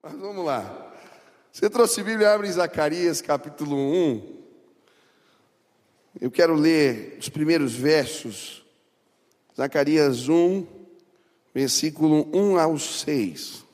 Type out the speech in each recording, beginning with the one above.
Mas vamos lá. Você trouxe Bíblia, abre em Zacarias capítulo 1. Eu quero ler os primeiros versos. Zacarias 1, versículo 1 ao 6.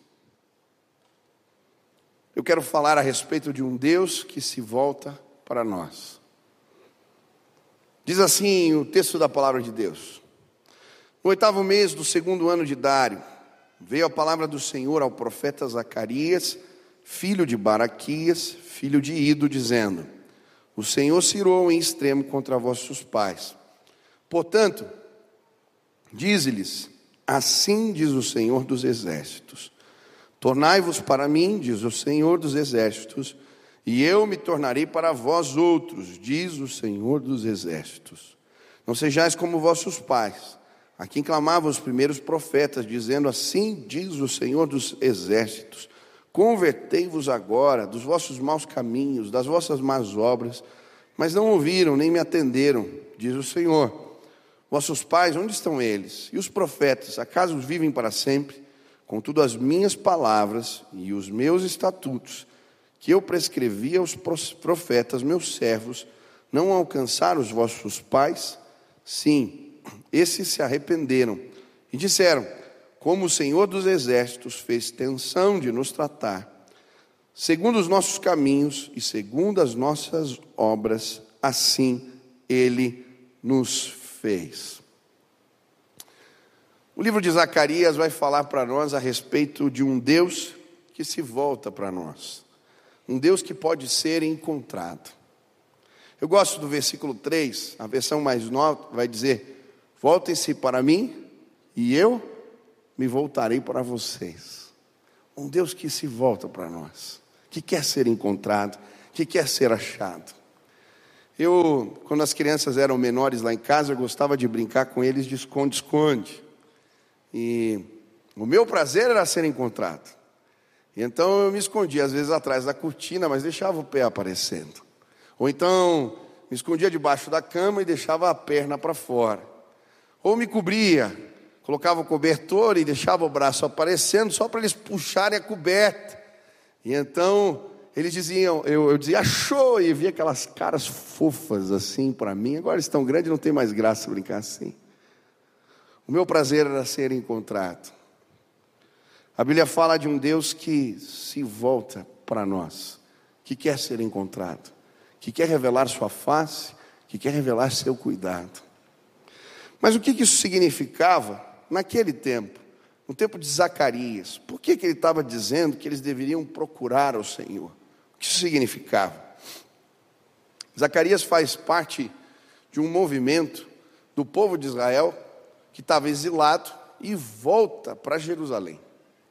Eu quero falar a respeito de um Deus que se volta para nós. Diz assim o texto da palavra de Deus. No 8º mês do 2º ano de Dário, veio a palavra do Senhor ao profeta Zacarias, filho de Baraquias, filho de Ido, dizendo: o Senhor se irou em extremo contra vossos pais. Portanto, dize-lhes: assim diz o Senhor dos exércitos: tornai-vos para mim, diz o Senhor dos exércitos, e eu me tornarei para vós outros, diz o Senhor dos exércitos. Não sejais como vossos pais, a quem clamavam os primeiros profetas, dizendo: assim diz o Senhor dos exércitos: convertei-vos agora dos vossos maus caminhos, das vossas más obras. Mas não ouviram, nem me atenderam, diz o Senhor. Vossos pais, onde estão eles? E os profetas, acaso vivem para sempre? Contudo, as minhas palavras e os meus estatutos, que eu prescrevi aos profetas, meus servos, não alcançaram os vossos pais? Sim, esses se arrependeram e disseram: como o Senhor dos exércitos fez tensão de nos tratar, segundo os nossos caminhos e segundo as nossas obras, assim Ele nos fez. O livro de Zacarias vai falar para nós a respeito de um Deus que se volta para nós. Um Deus que pode ser encontrado. Eu gosto do versículo 3, a versão mais nova vai dizer: voltem-se para mim e eu me voltarei para vocês. Um Deus que se volta para nós, que quer ser encontrado, que quer ser achado. Quando as crianças eram menores lá em casa, eu gostava de brincar com eles de esconde-esconde. E o meu prazer era ser encontrado. Então eu me escondia, às vezes atrás da cortina, mas deixava o pé aparecendo. Ou então me escondia debaixo da cama e deixava a perna para fora. Ou me cobria, colocava o cobertor e deixava o braço aparecendo, só para eles puxarem a coberta. E então eles diziam, eu dizia: achou, e via aquelas caras fofas assim para mim. Agora eles estão grandes, não tem mais graça brincar assim. O meu prazer era ser encontrado. A Bíblia fala de um Deus que se volta para nós, que quer ser encontrado, que quer revelar sua face, que quer revelar seu cuidado. Mas o que isso significava naquele tempo, no tempo de Zacarias? Por que ele estava dizendo que eles deveriam procurar ao Senhor? O que isso significava? Zacarias faz parte de um movimento do povo de Israel que estava exilado e volta para Jerusalém.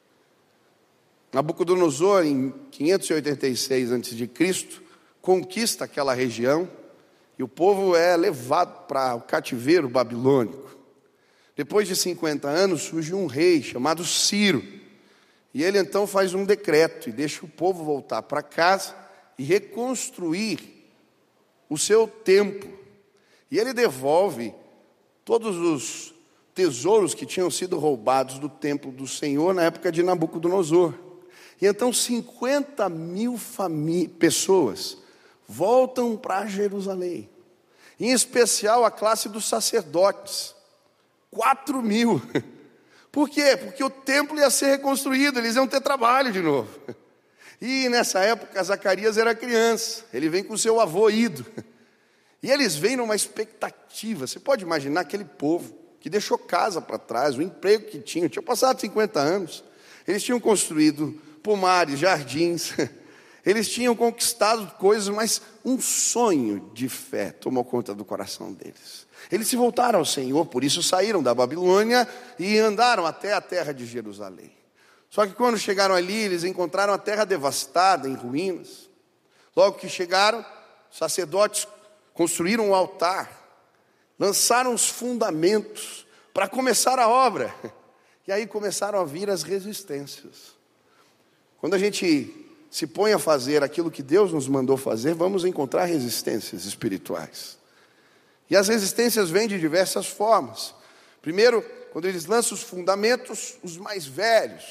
Nabucodonosor, em 586 a.C., conquista aquela região e o povo é levado para o cativeiro babilônico. Depois de 50 anos surge um rei chamado Ciro, e ele então faz um decreto e deixa o povo voltar para casa e reconstruir o seu templo. E ele devolve todos os tesouros que tinham sido roubados do templo do Senhor na época de Nabucodonosor. E então 50 mil pessoas voltam para Jerusalém, em especial a classe dos sacerdotes. 4 mil. Por quê? Porque o templo ia ser reconstruído, eles iam ter trabalho de novo. E nessa época Zacarias era criança, ele vem com seu avô Ido. E eles vêm numa expectativa. Você pode imaginar aquele povo que deixou casa para trás, o emprego que tinha passado 50 anos. Eles tinham construído pomares, jardins, eles tinham conquistado coisas, mas um sonho de fé tomou conta do coração deles. Eles se voltaram ao Senhor, por isso saíram da Babilônia e andaram até a terra de Jerusalém. Só que quando chegaram ali, eles encontraram a terra devastada, em ruínas. Logo que chegaram, os sacerdotes construíram um altar, lançaram os fundamentos para começar a obra. E aí começaram a vir as resistências. Quando a gente se põe a fazer aquilo que Deus nos mandou fazer, vamos encontrar resistências espirituais. E as resistências vêm de diversas formas. Primeiro, quando eles lançam os fundamentos, os mais velhos,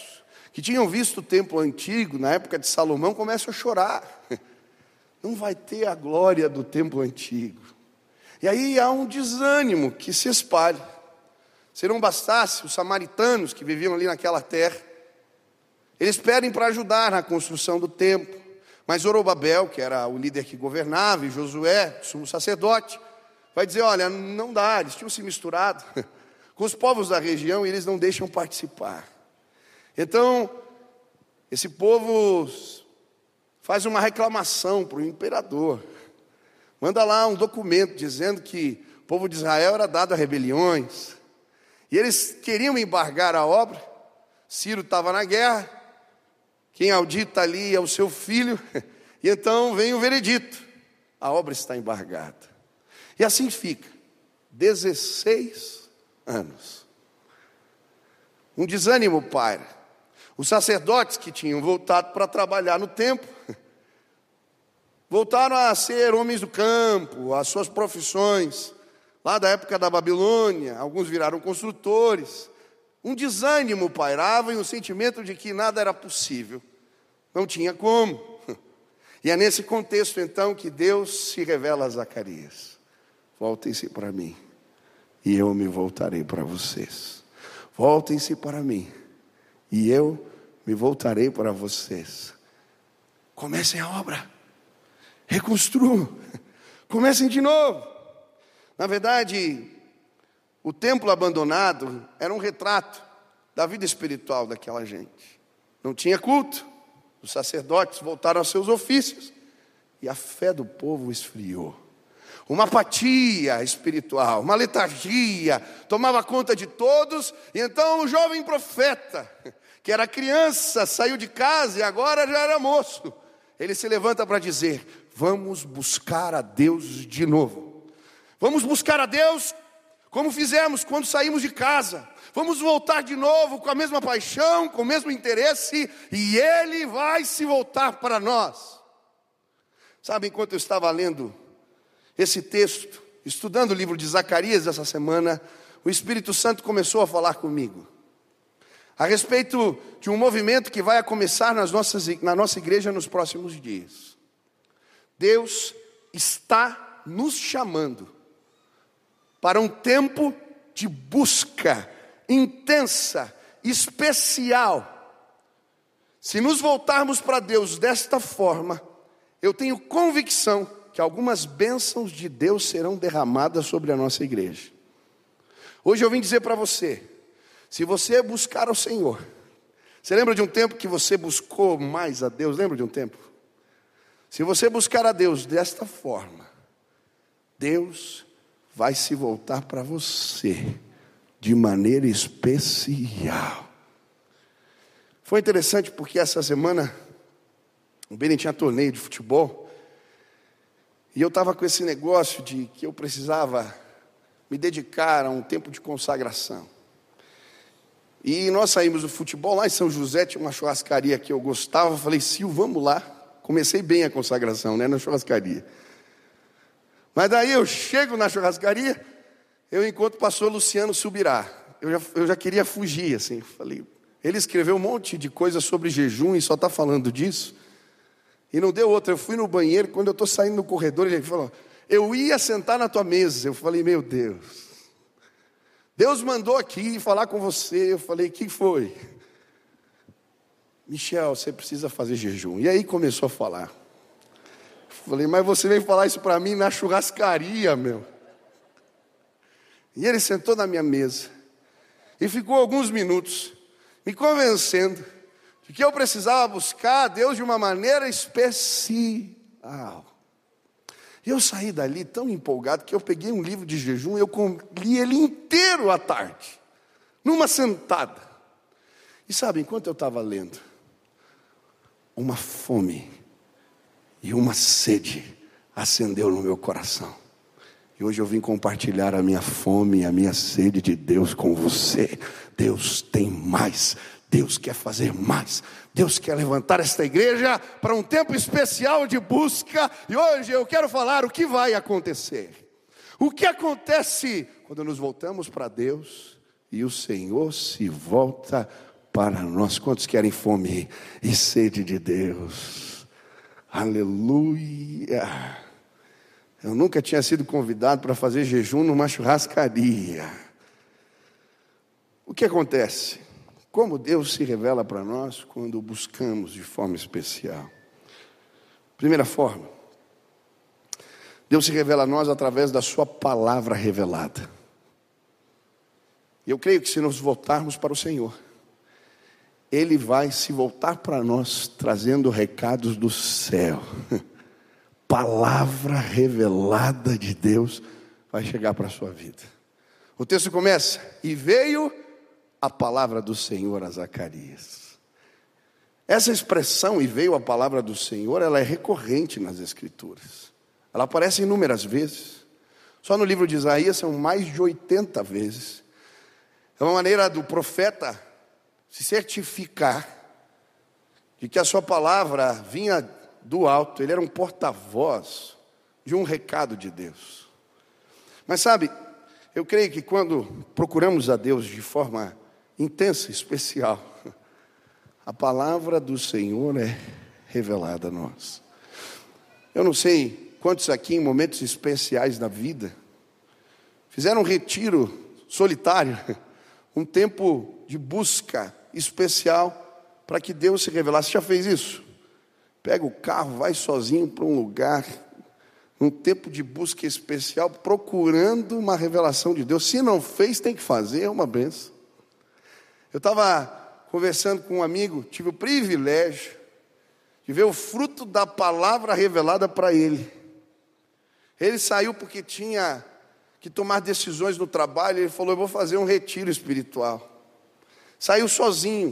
que tinham visto o templo antigo, na época de Salomão, começam a chorar. Não vai ter a glória do templo antigo. E aí há um desânimo que se espalha. Se não bastasse, os samaritanos que viviam ali naquela terra, eles pedem para ajudar na construção do templo. Mas Zorobabel, que era o líder que governava, e Josué, sumo sacerdote, vai dizer, olha, não dá, eles tinham se misturado com os povos da região e eles não deixam participar. Então, esse povo faz uma reclamação para o imperador. Manda lá um documento dizendo que o povo de Israel era dado a rebeliões. E eles queriam embargar a obra. Ciro estava na guerra. Quem audita ali é o seu filho. E então vem o veredito. A obra está embargada. E assim fica. 16 anos. Um desânimo paira. Os sacerdotes que tinham voltado para trabalhar no templo, voltaram a ser homens do campo, as suas profissões, lá da época da Babilônia, alguns viraram construtores. Um desânimo pairava e um sentimento de que nada era possível, não tinha como. E é nesse contexto então que Deus se revela a Zacarias. Voltem-se para mim, e eu me voltarei para vocês. Voltem-se para mim, e eu me voltarei para vocês. Comecem a obra. Reconstruam. Comecem de novo. Na verdade, o templo abandonado era um retrato da vida espiritual daquela gente. Não tinha culto. Os sacerdotes voltaram aos seus ofícios. E a fé do povo esfriou. Uma apatia espiritual, uma letargia, tomava conta de todos. E então o jovem profeta, que era criança, saiu de casa e agora já era moço. Ele se levanta para dizer, vamos buscar a Deus de novo. Vamos buscar a Deus como fizemos quando saímos de casa. Vamos voltar de novo com a mesma paixão, com o mesmo interesse, e Ele vai se voltar para nós. Sabe, enquanto eu estava lendo esse texto, estudando o livro de Zacarias essa semana, o Espírito Santo começou a falar comigo a respeito de um movimento que vai começar na nossa igreja nos próximos dias. Deus está nos chamando para um tempo de busca intensa, especial. Se nos voltarmos para Deus desta forma, eu tenho convicção que algumas bênçãos de Deus serão derramadas sobre a nossa igreja. Hoje eu vim dizer para você, se você buscar ao Senhor, você lembra de um tempo que você buscou mais a Deus? Lembra de um tempo? Se você buscar a Deus desta forma, Deus vai se voltar para você de maneira especial. Foi interessante porque essa semana o Beni tinha torneio de futebol e eu estava com esse negócio de que eu precisava me dedicar a um tempo de consagração. E nós saímos do futebol, lá em São José tinha uma churrascaria que eu gostava. Eu falei, Sil, vamos lá. Comecei bem a consagração, né, na churrascaria. Mas daí eu chego na churrascaria, eu encontro o pastor Luciano Subirá. Eu já queria fugir, assim. Falei, ele escreveu um monte de coisa sobre jejum e só está falando disso. E não deu outra, eu fui no banheiro, quando eu estou saindo no corredor, ele falou, eu ia sentar na tua mesa. Eu falei, meu Deus, Deus mandou aqui falar com você. Eu falei, que foi? Michel, você precisa fazer jejum. E aí começou a falar. Eu falei, mas você veio falar isso para mim na churrascaria, meu. E ele sentou na minha mesa e ficou alguns minutos me convencendo de que eu precisava buscar a Deus de uma maneira especial. E eu saí dali tão empolgado que eu peguei um livro de jejum e eu li ele inteiro à tarde, numa sentada. E sabe, enquanto eu estava lendo, uma fome e uma sede acendeu no meu coração. E hoje eu vim compartilhar a minha fome e a minha sede de Deus com você. Deus tem mais. Deus quer fazer mais. Deus quer levantar esta igreja para um tempo especial de busca. E hoje eu quero falar o que vai acontecer. O que acontece quando nos voltamos para Deus e o Senhor se volta para nós. Quantos querem fome e sede de Deus? Aleluia! Eu nunca tinha sido convidado para fazer jejum numa churrascaria. O que acontece? Como Deus se revela para nós quando o buscamos de forma especial? Primeira forma, Deus se revela a nós através da sua palavra revelada. E eu creio que se nos voltarmos para o Senhor, Ele vai se voltar para nós trazendo recados do céu. Palavra revelada de Deus vai chegar para a sua vida. O texto começa: e veio a palavra do Senhor a Zacarias. Essa expressão, e veio a palavra do Senhor, ela é recorrente nas Escrituras. Ela aparece inúmeras vezes. Só no livro de Isaías são mais de 80 vezes. É uma maneira do profeta se certificar de que a sua palavra vinha do alto. Ele era um porta-voz de um recado de Deus. Mas sabe, eu creio que quando procuramos a Deus de forma intensa, especial, a palavra do Senhor é revelada a nós. Eu não sei quantos aqui em momentos especiais da vida fizeram um retiro solitário, um tempo de busca especial para que Deus se revelasse. Você já fez isso? Pega o carro, vai sozinho para um lugar, um tempo de busca especial, procurando uma revelação de Deus. Se não fez, tem que fazer, é uma benção. Eu estava conversando com um amigo, tive o privilégio de ver o fruto da palavra revelada para ele. Ele saiu porque tinha que tomar decisões no trabalho. Ele falou: eu vou fazer um retiro espiritual. Saiu sozinho,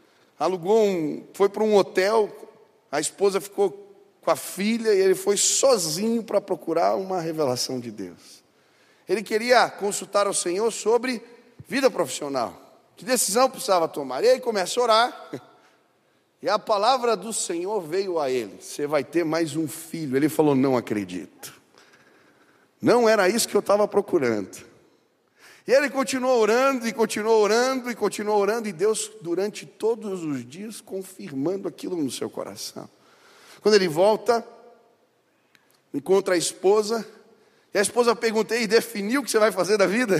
foi para um hotel. A esposa ficou com a filha e ele foi sozinho para procurar uma revelação de Deus. Ele queria consultar ao Senhor sobre vida profissional. Que decisão precisava tomar? E aí começa a orar. E a palavra do Senhor veio a ele: você vai ter mais um filho. Ele falou: não acredito. Não era isso que eu estava procurando. E ele continuou orando, e continuou orando, e continuou orando, e Deus, durante todos os dias, confirmando aquilo no seu coração. Quando ele volta, encontra a esposa, e a esposa pergunta: e definiu o que você vai fazer da vida?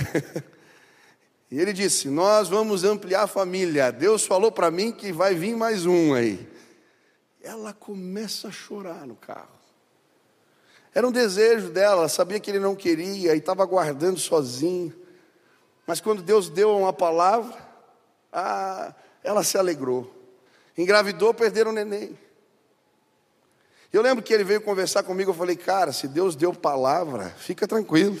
E ele disse: nós vamos ampliar a família. Deus falou para mim que vai vir mais um aí. Ela começa a chorar no carro. Era um desejo dela, ela sabia que ele não queria, e estava aguardando sozinho. Mas quando Deus deu uma palavra, ela se alegrou. Engravidou, perderam o neném. Eu lembro que ele veio conversar comigo. Eu falei: cara, se Deus deu palavra, fica tranquilo.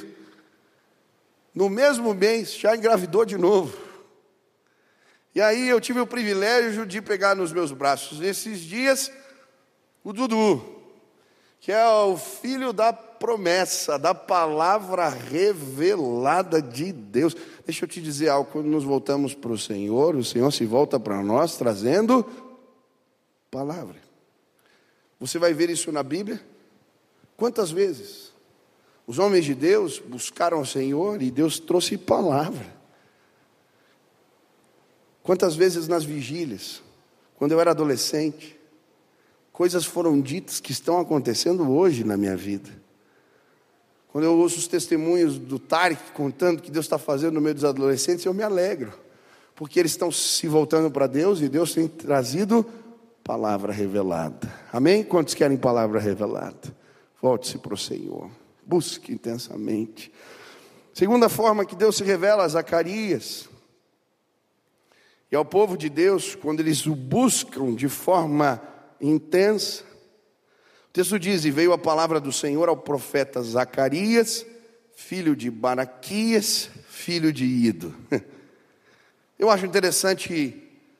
No mesmo mês, já engravidou de novo. E aí eu tive o privilégio de pegar nos meus braços, nesses dias, o Dudu, que é o filho da promessa, da palavra revelada de Deus. Deixa eu te dizer algo: quando nos voltamos para o Senhor se volta para nós trazendo palavra. Você vai ver isso na Bíblia. Quantas vezes os homens de Deus buscaram o Senhor e Deus trouxe palavra? Quantas vezes nas vigílias, quando eu era adolescente, coisas foram ditas que estão acontecendo hoje na minha vida. Quando eu ouço os testemunhos do Tarek contando o que Deus está fazendo no meio dos adolescentes, eu me alegro, porque eles estão se voltando para Deus e Deus tem trazido palavra revelada. Amém? Quantos querem palavra revelada? Volte-se para o Senhor, busque intensamente. Segunda forma que Deus se revela a Zacarias e ao povo de Deus, quando eles o buscam de forma intensa. O texto diz: e veio a palavra do Senhor ao profeta Zacarias, filho de Baraquias, filho de Ido. Eu acho interessante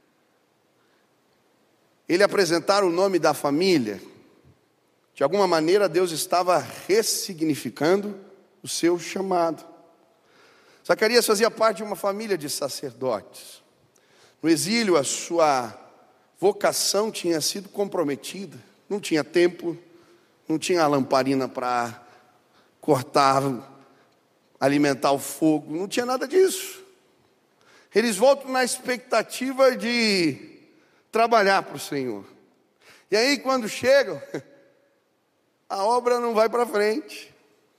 ele apresentar o nome da família. De alguma maneira Deus estava ressignificando o seu chamado. Zacarias fazia parte de uma família de sacerdotes. No exílio, a sua vocação tinha sido comprometida. Não tinha templo, não tinha lamparina para cortar, alimentar o fogo, não tinha nada disso. Eles voltam na expectativa de trabalhar para o Senhor. E aí quando chegam, a obra não vai para frente.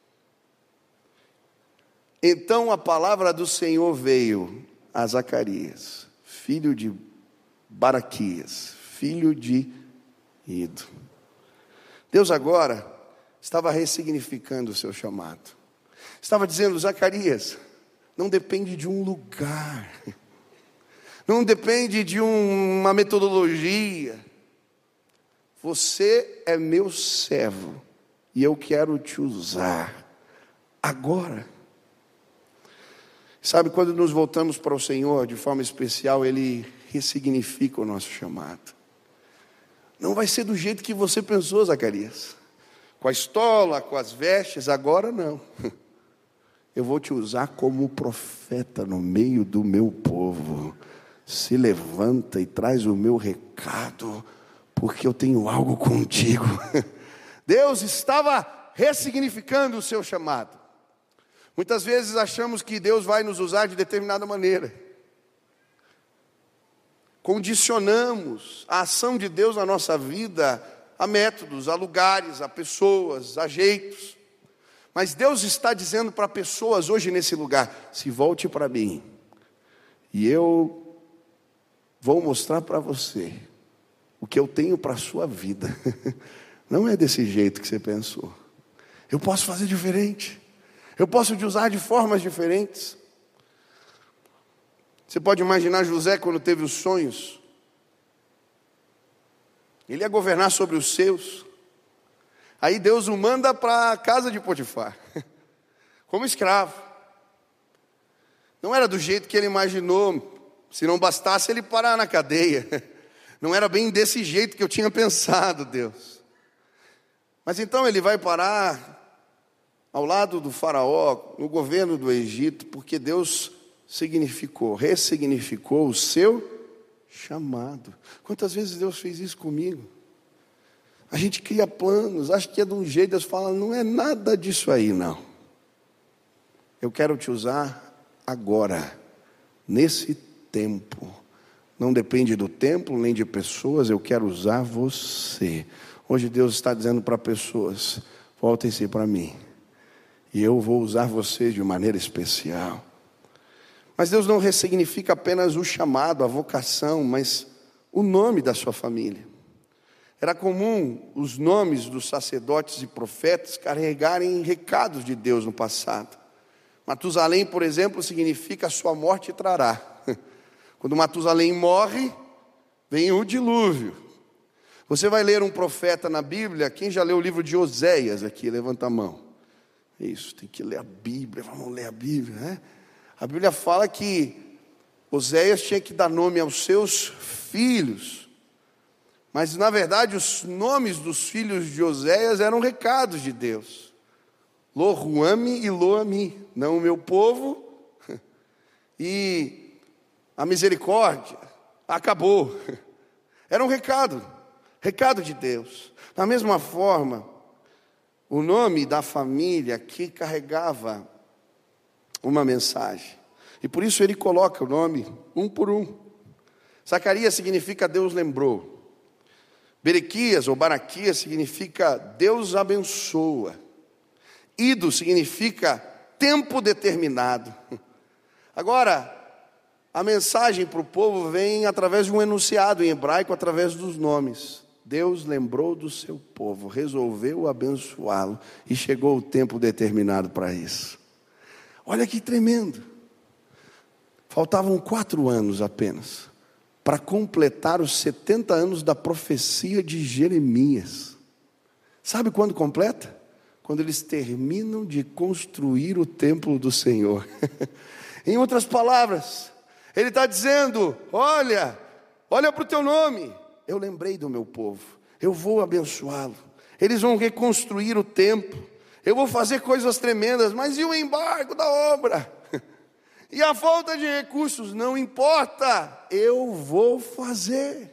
Então a palavra do Senhor veio a Zacarias, filho de Baraquias, filho de Ido. Deus agora estava ressignificando o seu chamado. Estava dizendo: Zacarias, não depende de um lugar, não depende de uma metodologia. Você é meu servo e eu quero te usar agora. Sabe, quando nos voltamos para o Senhor de forma especial, Ele ressignifica o nosso chamado. Não vai ser do jeito que você pensou, Zacarias, com a estola, com as vestes, agora não. Eu vou te usar como profeta no meio do meu povo. Se levanta e traz o meu recado, porque eu tenho algo contigo. Deus estava ressignificando o seu chamado. Muitas vezes achamos que Deus vai nos usar de determinada maneira. Condicionamos a ação de Deus na nossa vida a métodos, a lugares, a pessoas, a jeitos. Mas Deus está dizendo para pessoas hoje nesse lugar: se volte para mim, e eu vou mostrar para você o que eu tenho para a sua vida. Não é desse jeito que você pensou. Eu posso fazer diferente. Eu posso te usar de formas diferentes. Você pode imaginar José quando teve os sonhos. Ele ia governar sobre os seus. Aí Deus o manda para a casa de Potifar, como escravo. Não era do jeito que ele imaginou. Se não bastasse ele parar na cadeia. Não era bem desse jeito que eu tinha pensado, Deus. Mas então ele vai parar ao lado do faraó, no governo do Egito, porque Deus ressignificou o seu chamado. Quantas vezes Deus fez isso comigo? A gente cria planos, acha que é de um jeito, Deus fala: não é nada disso aí, não. Eu quero te usar agora, nesse tempo. Não depende do tempo, nem de pessoas, eu quero usar você. Hoje Deus está dizendo para pessoas: voltem-se para mim, e eu vou usar vocês de maneira especial. Mas Deus não ressignifica apenas o chamado, a vocação, mas o nome da sua família. Era comum os nomes dos sacerdotes e profetas carregarem recados de Deus no passado. Matusalém, por exemplo, significa: a sua morte trará. Quando Matusalém morre, vem o dilúvio. Você vai ler um profeta na Bíblia. Quem já leu o livro de Oséias aqui? Levanta a mão. Isso, tem que ler a Bíblia, vamos ler a Bíblia, né? A Bíblia fala que Oséias tinha que dar nome aos seus filhos. Mas na verdade os nomes dos filhos de Oséias eram recados de Deus. Lo-Ruami e Lo-Ami, não o meu povo, e a misericórdia acabou. Era um recado de Deus. Da mesma forma, o nome da família que carregava uma mensagem. E por isso ele coloca o nome um por um. Zacarias significa Deus lembrou. Berequias ou Baraquias significa Deus abençoa. Ido significa tempo determinado. Agora, a mensagem para o povo vem através de um enunciado em hebraico, através dos nomes. Deus lembrou do seu povo, resolveu abençoá-lo, e chegou o tempo determinado para isso. Olha que tremendo. Faltavam 4 anos apenas para completar os 70 anos da profecia de Jeremias. Sabe quando completa? Quando eles terminam de construir o templo do Senhor. Em outras palavras, ele está dizendo: olha para o teu nome. Eu lembrei do meu povo, eu vou abençoá-lo. Eles vão reconstruir o templo. Eu vou fazer coisas tremendas. Mas e o embargo da obra? E a falta de recursos? Não importa, eu vou fazer.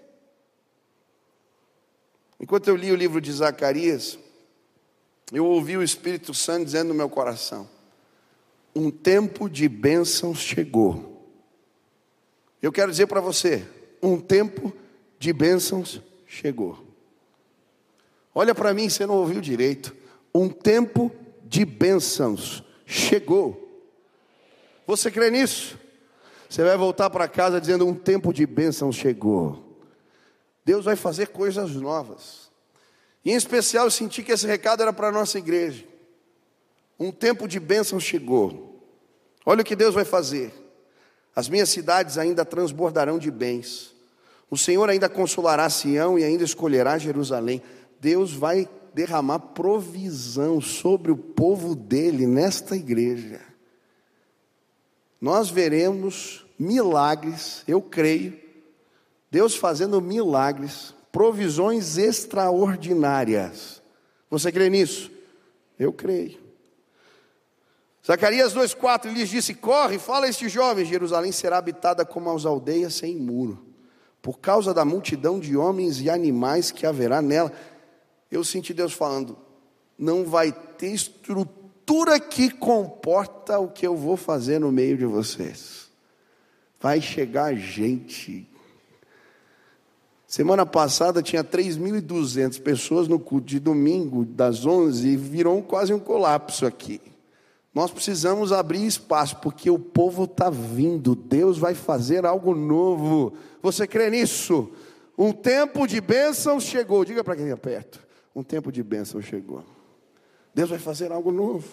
Enquanto eu li o livro de Zacarias, eu ouvi o Espírito Santo dizendo no meu coração: um tempo de bênçãos chegou. Eu quero dizer para você, um tempo de bênçãos chegou. Olha para mim, você não ouviu direito. Um tempo de bênçãos chegou. Você crê nisso? Você vai voltar para casa dizendo, um tempo de bênçãos chegou. Deus vai fazer coisas novas. E em especial eu senti que esse recado era para a nossa igreja. Um tempo de bênçãos chegou. Olha o que Deus vai fazer. As minhas cidades ainda transbordarão de bens. O Senhor ainda consolará Sião e ainda escolherá Jerusalém. Deus vai derramar provisão sobre o povo dele nesta igreja. Nós veremos milagres, eu creio, Deus fazendo milagres, provisões extraordinárias. Você crê nisso? Eu creio. Zacarias 2,4 lhes disse, corre, fala a este jovem, Jerusalém será habitada como as aldeias sem muro, por causa da multidão de homens e animais que haverá nela. Eu senti Deus falando, não vai ter estrutura que comporta o que eu vou fazer no meio de vocês. Vai chegar gente. Semana passada tinha 3.200 pessoas no culto de domingo, das 11, e virou quase um colapso aqui. Nós precisamos abrir espaço, porque o povo está vindo. Deus vai fazer algo novo. Você crê nisso? Um tempo de bênçãos chegou. Diga para quem está perto. Um tempo de bênçãos chegou. Deus vai fazer algo novo.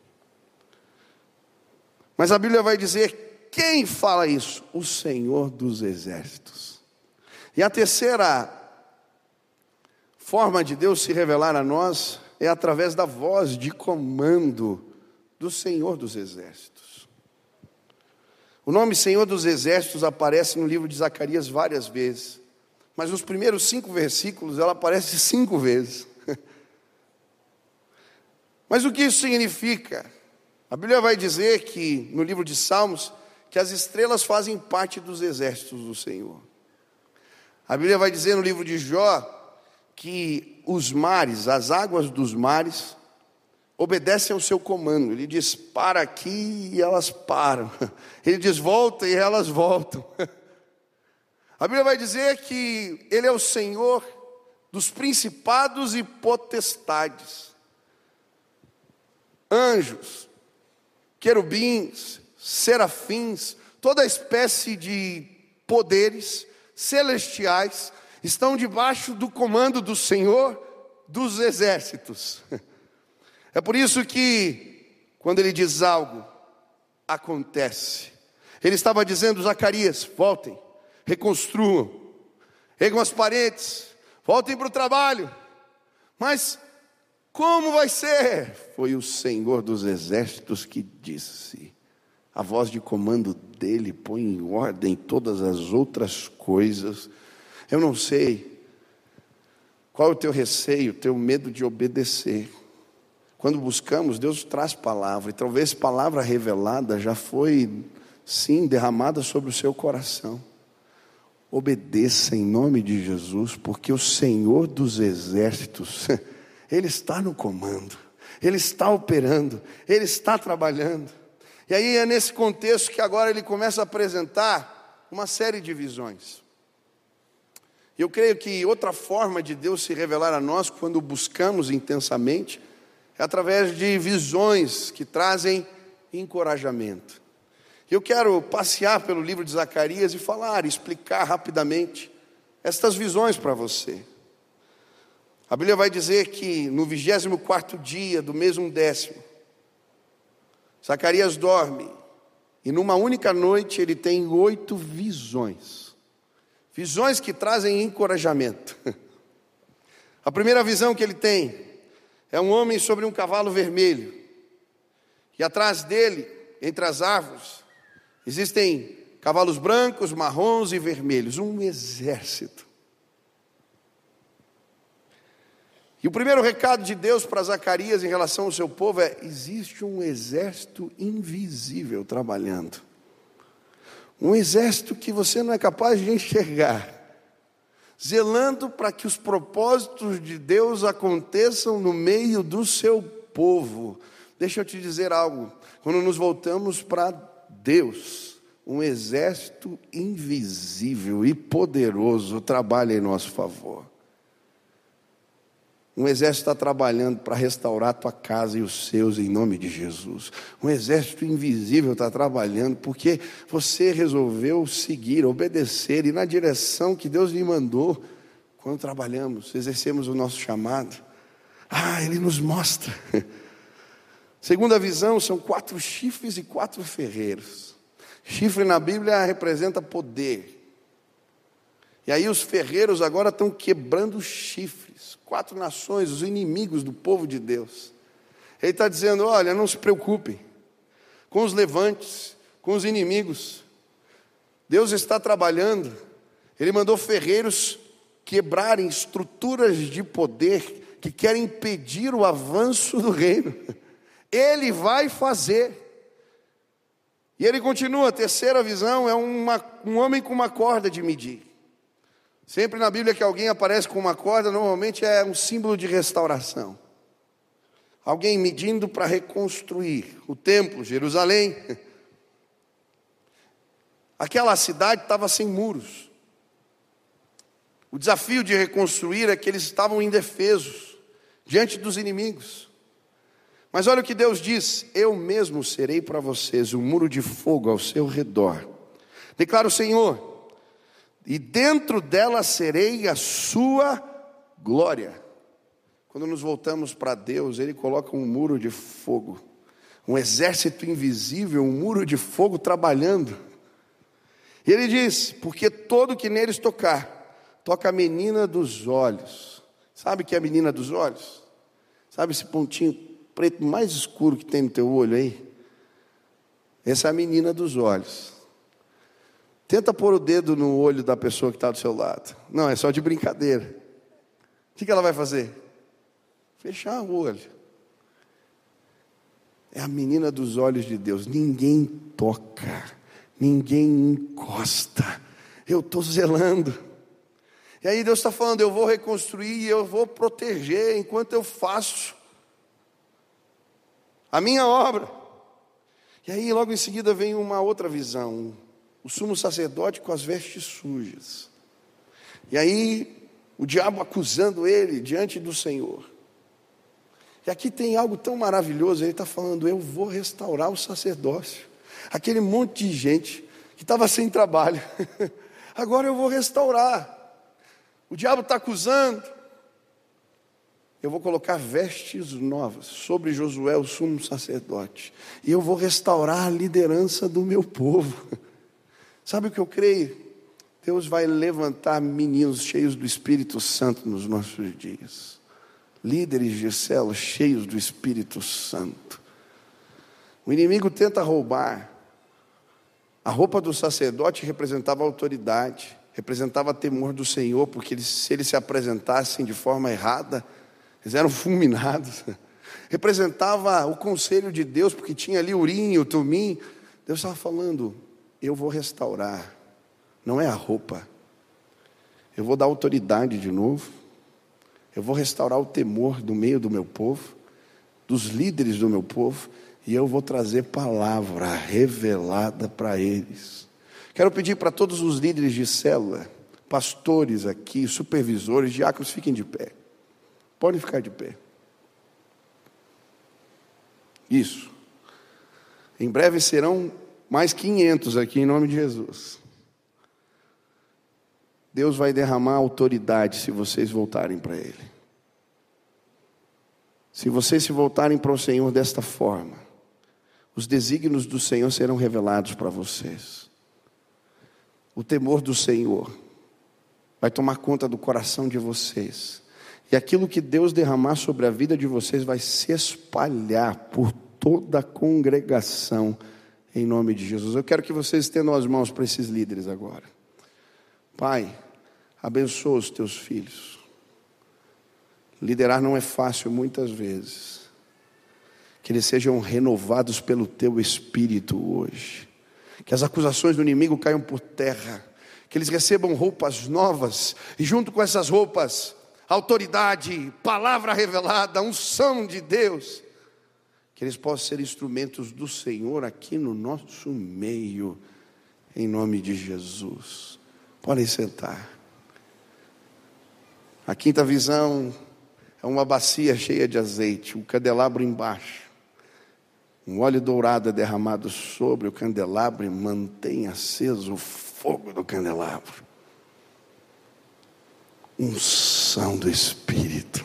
Mas a Bíblia vai dizer, quem fala isso? O Senhor dos Exércitos. E a terceira forma de Deus se revelar a nós é através da voz de comando do Senhor dos Exércitos. O nome Senhor dos Exércitos aparece no livro de Zacarias várias vezes, mas nos primeiros 5 versículos ela aparece 5 vezes. Mas o que isso significa? A Bíblia vai dizer que, no livro de Salmos, que as estrelas fazem parte dos exércitos do Senhor. A Bíblia vai dizer no livro de Jó, que os mares, as águas dos mares, obedecem ao seu comando. Ele diz, para aqui, e elas param. Ele diz, volta, e elas voltam. A Bíblia vai dizer que Ele é o Senhor dos principados e potestades. Anjos, querubins, serafins, toda espécie de poderes celestiais estão debaixo do comando do Senhor dos exércitos. É por isso que, quando ele diz algo, acontece. Ele estava dizendo, Zacarias, voltem, reconstruam, ergam as paredes, voltem para o trabalho. Mas como vai ser? Foi o Senhor dos Exércitos que disse. A voz de comando dele põe em ordem todas as outras coisas. Eu não sei qual é o teu receio, o teu medo de obedecer. Quando buscamos, Deus traz palavra, e talvez palavra revelada já foi, sim, derramada sobre o seu coração. Obedeça em nome de Jesus, porque o Senhor dos Exércitos, Ele está no comando, Ele está operando, Ele está trabalhando. E aí é nesse contexto que agora Ele começa a apresentar uma série de visões. Eu creio que outra forma de Deus se revelar a nós, quando buscamos intensamente, é através de visões que trazem encorajamento. Eu quero passear pelo livro de Zacarias e falar, explicar rapidamente estas visões para você. A Bíblia vai dizer que no 24º dia do mês 10º, Zacarias dorme, e numa única noite ele tem 8 visões. Visões que trazem encorajamento. A primeira visão que ele tem é um homem sobre um cavalo vermelho, e atrás dele, entre as árvores, existem cavalos brancos, marrons e vermelhos, um exército. E o primeiro recado de Deus para Zacarias em relação ao seu povo é: existe um exército invisível trabalhando. Um exército que você não é capaz de enxergar, zelando para que os propósitos de Deus aconteçam no meio do seu povo. Deixa eu te dizer algo, quando nos voltamos para Deus, um exército invisível e poderoso trabalha em nosso favor. Um exército está trabalhando para restaurar a tua casa e os seus em nome de Jesus. Um exército invisível está trabalhando porque você resolveu seguir, obedecer e na direção que Deus lhe mandou. Quando trabalhamos, exercemos o nosso chamado. Ele nos mostra. Segunda visão, são 4 chifres e 4 ferreiros. Chifre na Bíblia representa poder. E aí os ferreiros agora estão quebrando os chifres. 4 nações, os inimigos do povo de Deus. Ele está dizendo, olha, não se preocupem com os levantes, com os inimigos. Deus está trabalhando. Ele mandou ferreiros quebrarem estruturas de poder que querem impedir o avanço do reino. Ele vai fazer. E ele continua, a terceira visão é um homem com uma corda de medir. Sempre na Bíblia que alguém aparece com uma corda, normalmente é um símbolo de restauração. Alguém medindo para reconstruir o templo, Jerusalém. Aquela cidade estava sem muros. O desafio de reconstruir é que eles estavam indefesos, diante dos inimigos. Mas olha o que Deus diz, eu mesmo serei para vocês um muro de fogo ao seu redor. Declara o Senhor, e dentro dela serei a sua glória. Quando nos voltamos para Deus, Ele coloca um muro de fogo, um exército invisível, um muro de fogo trabalhando. E Ele diz, porque todo que neles tocar, toca a menina dos olhos. Sabe o que é a menina dos olhos? Sabe esse pontinho preto mais escuro que tem no teu olho aí? Essa é a menina dos olhos. Tenta pôr o dedo no olho da pessoa que está do seu lado. Não, é só de brincadeira. O que ela vai fazer? Fechar o olho. É a menina dos olhos de Deus. Ninguém toca, ninguém encosta. Eu estou zelando. E aí Deus está falando, eu vou reconstruir e eu vou proteger enquanto eu faço a minha obra. E aí logo em seguida vem uma outra visão. O sumo sacerdote com as vestes sujas. E aí o diabo acusando ele diante do Senhor. E aqui tem algo tão maravilhoso. Ele está falando, eu vou restaurar o sacerdócio. Aquele monte de gente que estava sem trabalho. Agora eu vou restaurar. O diabo está acusando. Eu vou colocar vestes novas sobre Josué, o sumo sacerdote. E eu vou restaurar a liderança do meu povo. Sabe o que eu creio? Deus vai levantar meninos cheios do Espírito Santo nos nossos dias. Líderes de célula cheios do Espírito Santo. O inimigo tenta roubar. A roupa do sacerdote representava autoridade, representava temor do Senhor, porque se eles se apresentassem de forma errada, eles eram fulminados. Representava o conselho de Deus, porque tinha ali o urim e o tumim. Deus estava falando, eu vou restaurar, não é a roupa. Eu vou dar autoridade de novo. Eu vou restaurar o temor do meio do meu povo, dos líderes do meu povo, e eu vou trazer palavra revelada para eles. Quero pedir para todos os líderes de célula, pastores aqui, supervisores, diáconos, fiquem de pé. Podem ficar de pé. Isso. Em breve serão mais 500 aqui em nome de Jesus. Deus vai derramar autoridade se vocês voltarem para Ele. Se vocês se voltarem para o Senhor desta forma, os desígnios do Senhor serão revelados para vocês. O temor do Senhor vai tomar conta do coração de vocês. E aquilo que Deus derramar sobre a vida de vocês vai se espalhar por toda a congregação, em nome de Jesus. Eu quero que vocês estendam as mãos para esses líderes agora. Pai, abençoa os teus filhos. Liderar não é fácil muitas vezes. Que eles sejam renovados pelo teu Espírito hoje. Que as acusações do inimigo caiam por terra. Que eles recebam roupas novas. E junto com essas roupas, autoridade, palavra revelada, unção de Deus. Que eles possam ser instrumentos do Senhor aqui no nosso meio. em nome de Jesus. Podem sentar. A quinta visão é uma bacia cheia de azeite, um candelabro embaixo. Um óleo dourado é derramado sobre o candelabro e mantém aceso o fogo do candelabro. Unção do Espírito.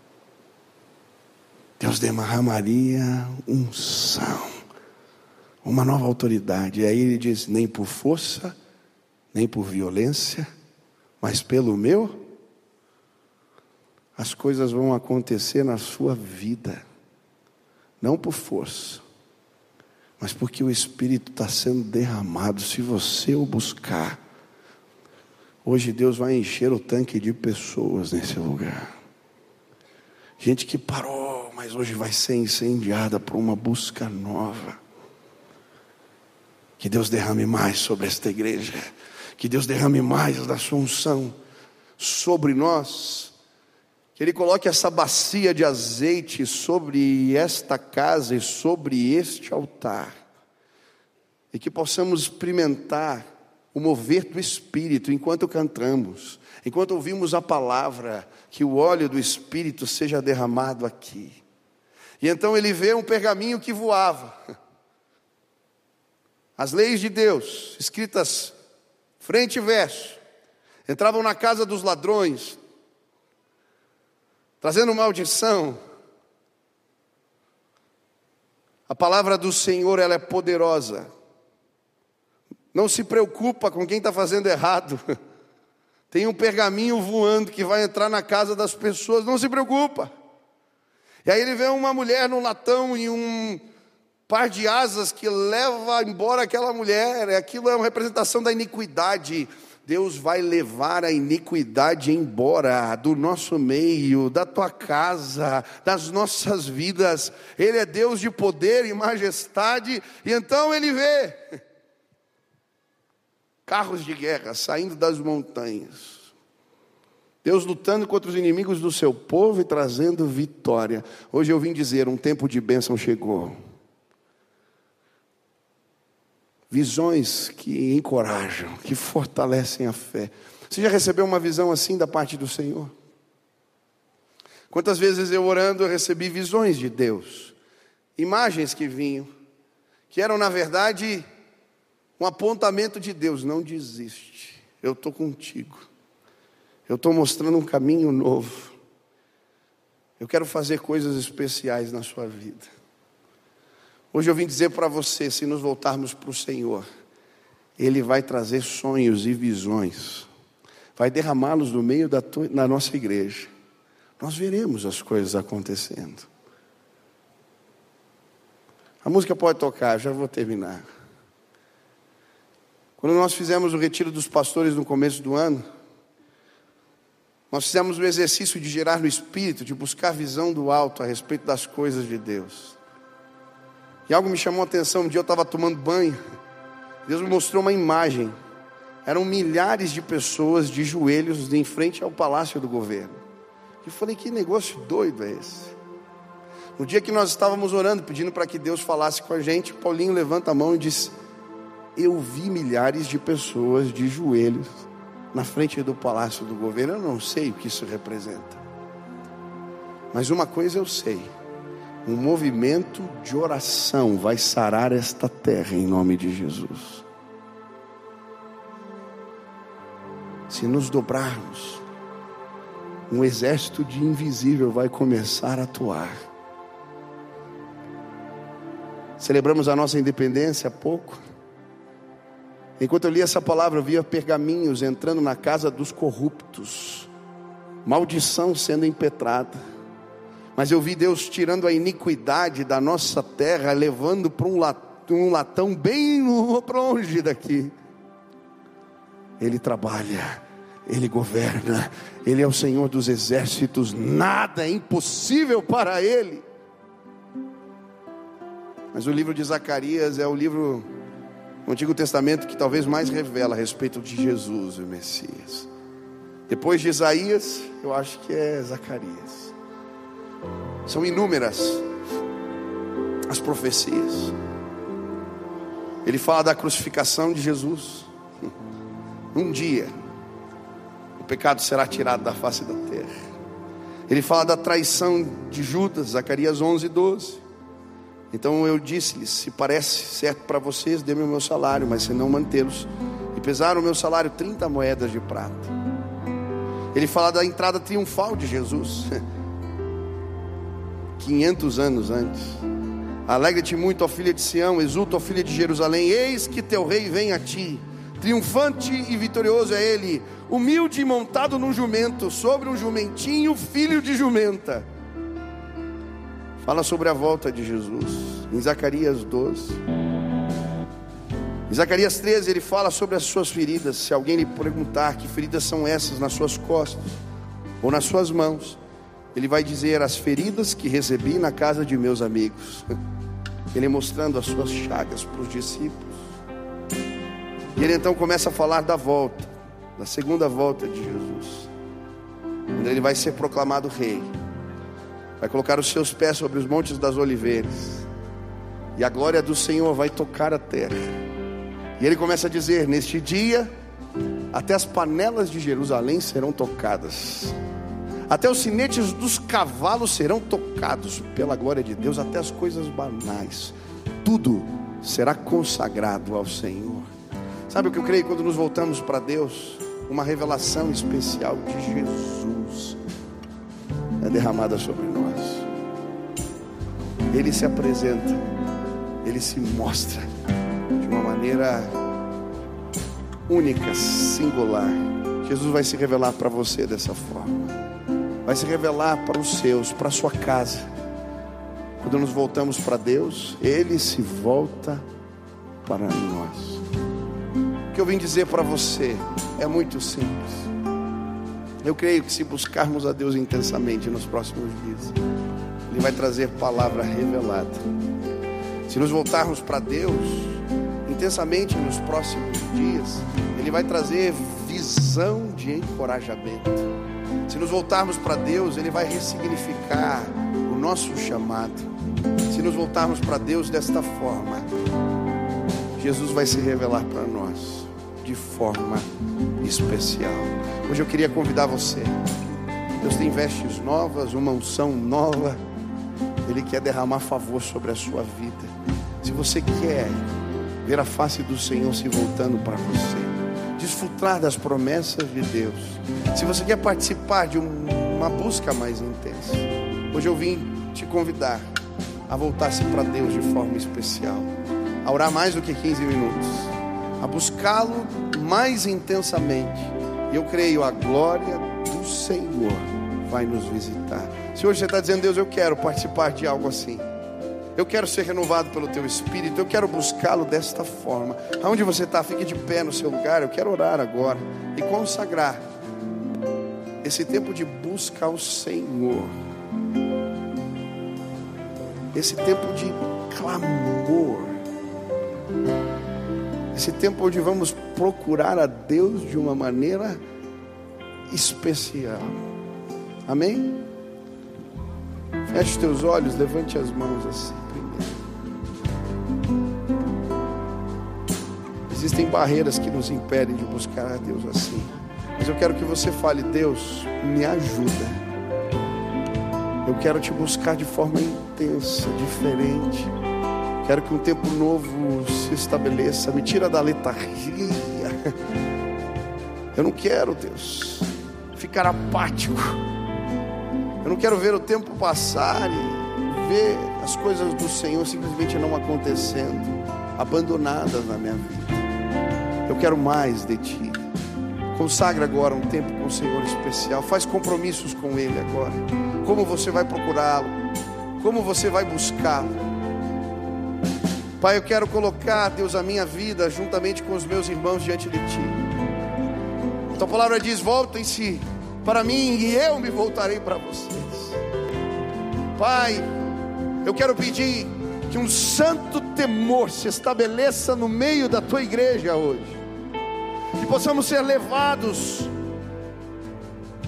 Deus derramaria unção, uma nova autoridade. E aí ele diz: nem por força, nem por violência, mas pelo meu. As coisas vão acontecer na sua vida, não por força, mas porque o Espírito está sendo derramado. Se você o buscar, hoje Deus vai encher o tanque de pessoas nesse lugar. Gente que parou, mas hoje vai ser incendiada por uma busca nova. Que Deus derrame mais sobre esta igreja, que Deus derrame mais da sua unção sobre nós. Que Ele coloque essa bacia de azeite sobre esta casa e sobre este altar. E que possamos experimentar o mover do Espírito enquanto cantamos, enquanto ouvimos a palavra, que o óleo do Espírito seja derramado aqui. E então ele vê um pergaminho que voava. As leis de Deus, escritas frente e verso, entravam na casa dos ladrões, trazendo maldição. A palavra do Senhor, ela é poderosa. Não se preocupa com quem está fazendo errado. Tem um pergaminho voando que vai entrar na casa das pessoas. Não se preocupa. E aí ele vê uma mulher no latão e um par de asas que leva embora aquela mulher. Aquilo é uma representação da iniquidade. Deus vai levar a iniquidade embora do nosso meio, da tua casa, das nossas vidas. Ele é Deus de poder e majestade. E então ele vê carros de guerra saindo das montanhas. Deus lutando contra os inimigos do seu povo e trazendo vitória. Hoje eu vim dizer, um tempo de bênção chegou. Visões que encorajam, que fortalecem a fé. Você já recebeu uma visão assim da parte do Senhor? Quantas vezes eu orando eu recebi visões de Deus, imagens que vinham, que eram na verdade um apontamento de Deus. Não desiste, eu estou contigo, eu estou mostrando um caminho novo, eu quero fazer coisas especiais na sua vida. Hoje eu vim dizer para você, se nos voltarmos para o Senhor, Ele vai trazer sonhos e visões, vai derramá-los no meio da nossa igreja. Nós veremos as coisas acontecendo. A música pode tocar, já vou terminar. Quando nós fizemos o retiro dos pastores no começo do ano, nós fizemos o exercício de gerar no Espírito, de buscar visão do alto a respeito das coisas de Deus. E algo me chamou a atenção. Um dia eu estava tomando banho, Deus me mostrou uma imagem. Eram milhares de pessoas de joelhos em frente ao Palácio do Governo. Eu falei, que negócio doido é esse? No dia que nós estávamos orando, pedindo para que Deus falasse com a gente, Paulinho levanta a mão e diz: eu vi milhares de pessoas de joelhos na frente do Palácio do Governo. Eu não sei o que isso representa, mas uma coisa eu sei: um movimento de oração vai sarar esta terra em nome de Jesus. Se nos dobrarmos, um exército de invisível vai começar a atuar. Celebramos a nossa independência há pouco. Enquanto eu li essa palavra, eu via pergaminhos entrando na casa dos corruptos, maldição sendo impetrada. Mas eu vi Deus tirando a iniquidade da nossa terra, levando para um latão bem longe daqui. Ele trabalha, Ele governa, Ele é o Senhor dos exércitos, nada é impossível para Ele. Mas o livro de Zacarias é o livro do Antigo Testamento que talvez mais revela a respeito de Jesus, o Messias. Depois de Isaías, eu acho que é Zacarias. São inúmeras as profecias. Ele fala da crucificação de Jesus. Um dia o pecado será tirado da face da terra. Ele fala da traição de Judas, Zacarias 11:12. Então eu disse-lhes: se parece certo para vocês, dê-me o meu salário, mas se não, mantê-los. E pesaram o meu salário 30 moedas de prata. Ele fala da entrada triunfal de Jesus 500 anos antes. Alegra-te muito, ó filha de Sião, exulta, ó filha de Jerusalém, eis que teu rei vem a ti, triunfante e vitorioso é ele, humilde e montado num jumento, sobre um jumentinho, filho de jumenta. Fala sobre a volta de Jesus em Zacarias 12. Em Zacarias 13 ele fala sobre as suas feridas. Se alguém lhe perguntar que feridas são essas nas suas costas ou nas suas mãos, ele vai dizer: as feridas que recebi na casa de meus amigos. Ele mostrando as suas chagas para os discípulos. E ele então começa a falar da volta, da segunda volta de Jesus, quando ele vai ser proclamado rei, vai colocar os seus pés sobre os montes das oliveiras, e a glória do Senhor vai tocar a terra. E ele começa a dizer: neste dia até as panelas de Jerusalém serão tocadas, até os sinetes dos cavalos serão tocados pela glória de Deus, até as coisas banais, tudo será consagrado ao Senhor. Sabe o que eu creio? Quando nos voltamos para Deus, uma revelação especial de Jesus é derramada sobre nós. Ele se apresenta, ele se mostra de uma maneira única, singular. Jesus vai se revelar para você dessa forma, vai se revelar para os seus, para a sua casa. Quando nos voltamos para Deus, ele se volta para nós. O que eu vim dizer para você é muito simples. Eu creio que se buscarmos a Deus intensamente nos próximos dias, ele vai trazer palavra revelada. Se nos voltarmos para Deus intensamente nos próximos dias, ele vai trazer visão de encorajamento. Se nos voltarmos para Deus, ele vai ressignificar o nosso chamado. Se nos voltarmos para Deus desta forma, Jesus vai se revelar para nós de forma especial. Hoje eu queria convidar você. Deus tem vestes novas, uma unção nova. Ele quer derramar favor sobre a sua vida. Se você quer ver a face do Senhor se voltando para você, desfrutar das promessas de Deus, se você quer participar de uma busca mais intensa, hoje eu vim te convidar a voltar-se para Deus de forma especial, a orar mais do que 15 minutos, a buscá-lo mais intensamente. E eu creio, a glória do Senhor vai nos visitar. Se hoje você está dizendo: Deus, eu quero participar de algo assim, eu quero ser renovado pelo Teu Espírito, eu quero buscá-lo desta forma. Aonde você está, fique de pé no seu lugar. Eu quero orar agora e consagrar esse tempo de busca ao Senhor, esse tempo de clamor, esse tempo onde vamos procurar a Deus de uma maneira especial. Amém? Feche os teus olhos, levante as mãos assim primeiro. Existem barreiras que nos impedem de buscar a Deus assim, mas eu quero que você fale: Deus, me ajuda. Eu quero te buscar de forma intensa, diferente. Quero que um tempo novo se estabeleça. Me tira da letargia. Eu não quero, Deus, ficar apático. Eu não quero ver o tempo passar e ver as coisas do Senhor simplesmente não acontecendo, abandonadas na minha vida. Eu quero mais de Ti. Consagra agora um tempo com o Senhor especial. Faz compromissos com Ele agora. Como você vai procurá-lo? Como você vai buscá-lo? Pai, eu quero colocar, Deus, a minha vida juntamente com os meus irmãos diante de Ti. A Tua palavra diz: voltem-se para mim e eu me voltarei para vocês. Pai, eu quero pedir que um santo temor se estabeleça no meio da Tua igreja hoje. Que possamos ser levados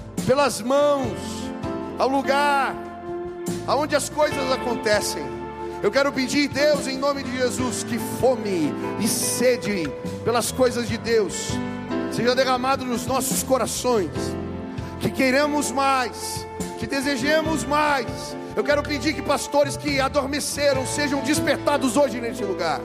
pelas mãos ao lugar aonde as coisas acontecem. Eu quero pedir, Deus, em nome de Jesus, que fome e sede pelas coisas de Deus seja derramado nos nossos corações, que queiramos mais, que desejemos mais. Eu quero pedir que pastores que adormeceram sejam despertados hoje neste lugar.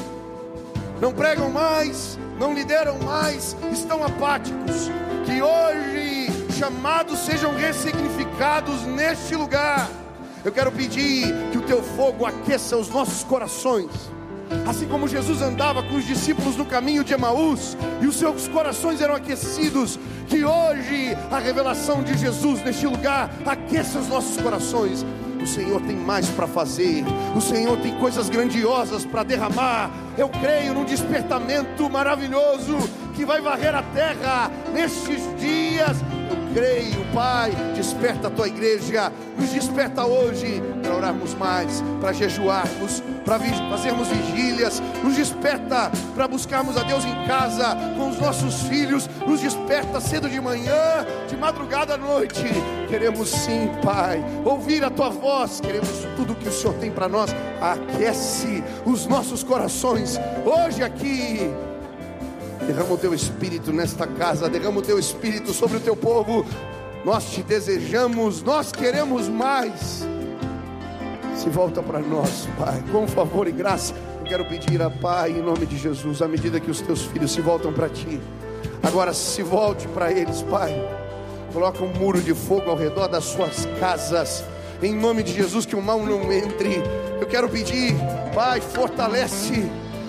Não pregam mais, não lideram mais, estão apáticos. Que hoje chamados sejam ressignificados neste lugar. Eu quero pedir que o teu fogo aqueça os nossos corações, assim como Jesus andava com os discípulos no caminho de Emaús e os seus corações eram aquecidos. Que hoje a revelação de Jesus neste lugar aqueça os nossos corações. O Senhor tem mais para fazer, o Senhor tem coisas grandiosas para derramar. Eu creio num despertamento maravilhoso que vai varrer a terra nestes dias. Eu creio, Pai, desperta a tua igreja, nos desperta hoje para orarmos mais, para jejuarmos, para fazermos vigílias. Nos desperta para buscarmos a Deus em casa, com os nossos filhos. Nos desperta cedo de manhã, de madrugada à noite. Queremos sim, Pai, ouvir a tua voz. Queremos tudo que o Senhor tem para nós. Aquece os nossos corações hoje aqui. Derrama o teu Espírito nesta casa, derrama o teu Espírito sobre o teu povo. Nós te desejamos, nós queremos mais. Se volta para nós, Pai, com favor e graça. Eu quero pedir a Pai, em nome de Jesus, à medida que os teus filhos se voltam para ti, agora se volte para eles, Pai. Coloca um muro de fogo ao redor das suas casas, em nome de Jesus, que o mal não entre. Eu quero pedir, Pai, fortalece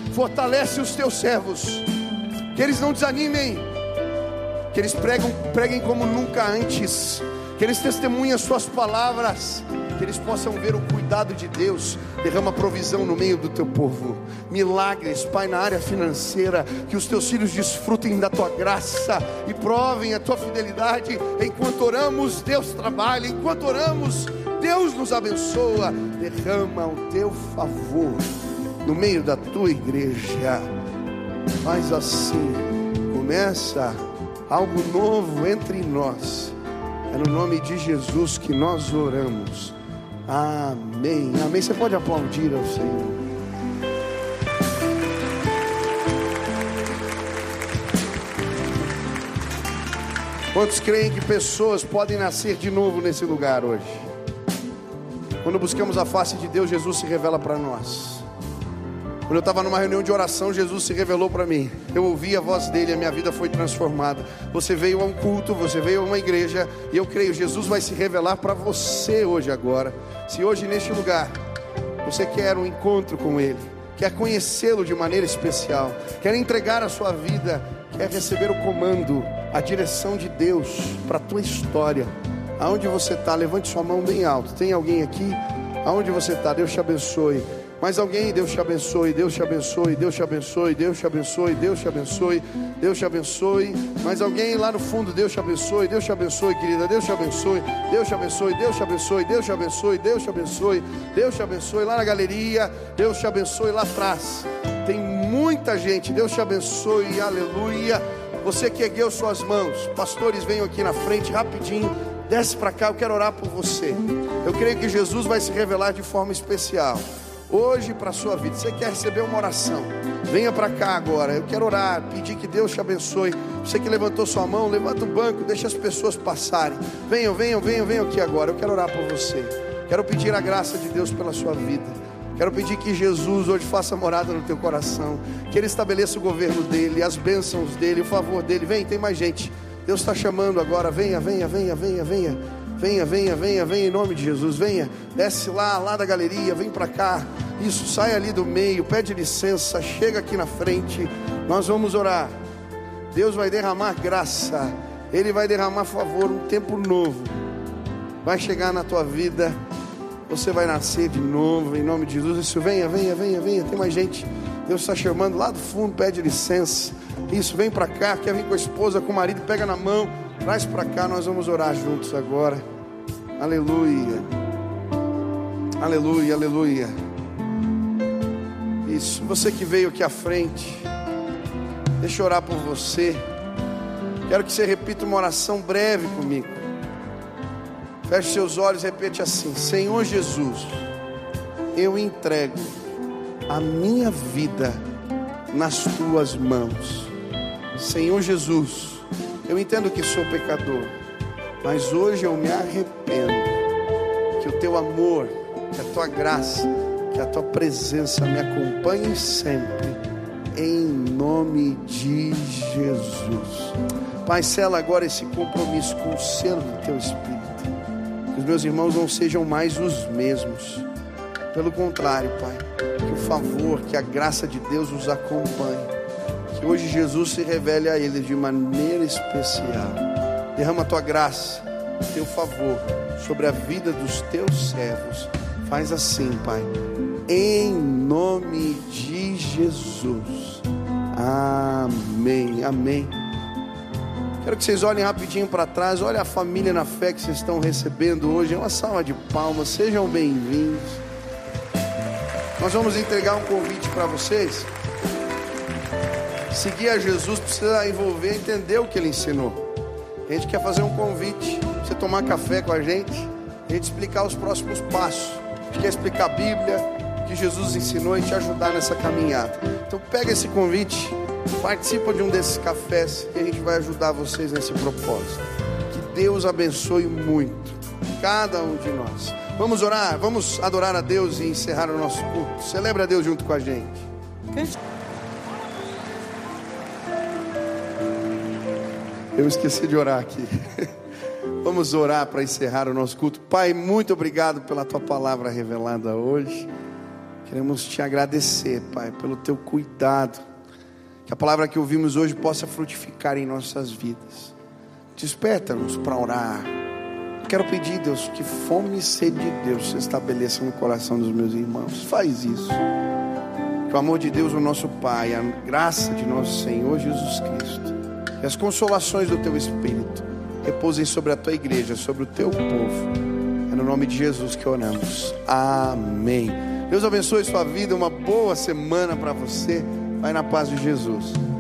os teus servos, que eles não desanimem, que eles preguem como nunca antes, que eles testemunhem as suas palavras, que eles possam ver o cuidado de Deus. Derrama provisão no meio do teu povo, milagres, Pai, na área financeira. Que os teus filhos desfrutem da tua graça e provem a tua fidelidade. Enquanto oramos, Deus trabalha. Enquanto oramos, Deus nos abençoa. Derrama o teu favor no meio da tua igreja. Faz assim, começa algo novo entre nós. É no nome de Jesus que nós oramos. Amém, amém. Você pode aplaudir ao Senhor. Quantos creem que pessoas podem nascer de novo nesse lugar hoje? Quando buscamos a face de Deus, Jesus se revela para nós. Quando eu estava numa reunião de oração, Jesus se revelou para mim. Eu ouvi a voz dele, a minha vida foi transformada. Você veio a um culto, você veio a uma igreja, e eu creio, Jesus vai se revelar para você hoje agora. Se hoje neste lugar você quer um encontro com Ele, quer conhecê-lo de maneira especial, quer entregar a sua vida, quer receber o comando, a direção de Deus para a tua história, aonde você está, levante sua mão bem alto. Tem alguém aqui? Aonde você está? Deus te abençoe. Mais alguém? Deus te abençoe, Deus te abençoe, Deus te abençoe, Deus te abençoe, Deus te abençoe, Deus te abençoe. Mais alguém lá no fundo? Deus te abençoe, Deus te abençoe, querida, Deus te abençoe, Deus te abençoe, Deus te abençoe, Deus te abençoe, Deus te abençoe, Deus te abençoe. Lá na galeria, Deus te abençoe. Lá atrás tem muita gente, Deus te abençoe, aleluia. Você que ergueu suas mãos, pastores, venham aqui na frente rapidinho, desce para cá, eu quero orar por você. Eu creio que Jesus vai se revelar de forma especial hoje para a sua vida. Você quer receber uma oração? Venha para cá agora. Eu quero orar, pedir que Deus te abençoe. Você que levantou sua mão, levanta o banco, deixa as pessoas passarem. Venham aqui agora. Eu quero orar por você. Quero pedir a graça de Deus pela sua vida. Quero pedir que Jesus hoje faça morada no teu coração, que Ele estabeleça o governo dEle, as bênçãos dEle, o favor dEle. Vem, tem mais gente. Deus está chamando agora. Venha em nome de Jesus. Venha, desce lá da galeria, vem para cá. Isso, sai ali do meio, pede licença, chega aqui na frente. Nós vamos orar. Deus vai derramar graça, Ele vai derramar favor, um tempo novo vai chegar na tua vida. Você vai nascer de novo em nome de Jesus. Isso, venha, tem mais gente. Deus está chamando lá do fundo, pede licença. Isso, vem para cá, quer vir com a esposa, com o marido, pega na mão, traz para cá, nós vamos orar juntos agora. Aleluia, aleluia, aleluia. Isso, você que veio aqui à frente, deixa eu orar por você. Quero que você repita uma oração breve comigo. Feche seus olhos e repete assim: Senhor Jesus, eu entrego a minha vida nas tuas mãos. Senhor Jesus, eu entendo que sou pecador, mas hoje eu me arrependo. Que o teu amor, que a tua graça, que a tua presença me acompanhe sempre, em nome de Jesus. Pai, sela agora esse compromisso com o selo do teu Espírito. Que os meus irmãos não sejam mais os mesmos. Pelo contrário, Pai, que o favor, que a graça de Deus os acompanhe. Que hoje Jesus se revele a eles de maneira especial. Derrama a tua graça, o teu favor sobre a vida dos teus servos. Faz assim, Pai, em nome de Jesus. Amém, amém. Quero que vocês olhem rapidinho para trás. Olha a família na fé que vocês estão recebendo hoje. Uma salva de palmas, sejam bem-vindos. Nós vamos entregar um convite para vocês. Seguir a Jesus precisa envolver, entender o que Ele ensinou. A gente quer fazer um convite para você tomar café com a gente explicar os próximos passos. A gente quer explicar a Bíblia, o que Jesus ensinou e te ajudar nessa caminhada. Então pega esse convite, participa de um desses cafés e a gente vai ajudar vocês nesse propósito. Que Deus abençoe muito cada um de nós. Vamos orar, vamos adorar a Deus e encerrar o nosso culto. Celebra a Deus junto com a gente. Eu esqueci de orar aqui. Vamos orar para encerrar o nosso culto. Pai, muito obrigado pela tua palavra revelada hoje. Queremos te agradecer, Pai, pelo teu cuidado. Que a palavra que ouvimos hoje possa frutificar em nossas vidas. Desperta-nos para orar. Quero pedir, Deus, que fome e sede de Deus se estabeleça no coração dos meus irmãos. Faz isso. Que o amor de Deus, o nosso Pai, a graça de nosso Senhor Jesus Cristo e as consolações do teu Espírito repousem sobre a tua igreja, sobre o teu povo. É no nome de Jesus que oramos. Amém. Deus abençoe sua vida. Uma boa semana para você. Vai na paz de Jesus.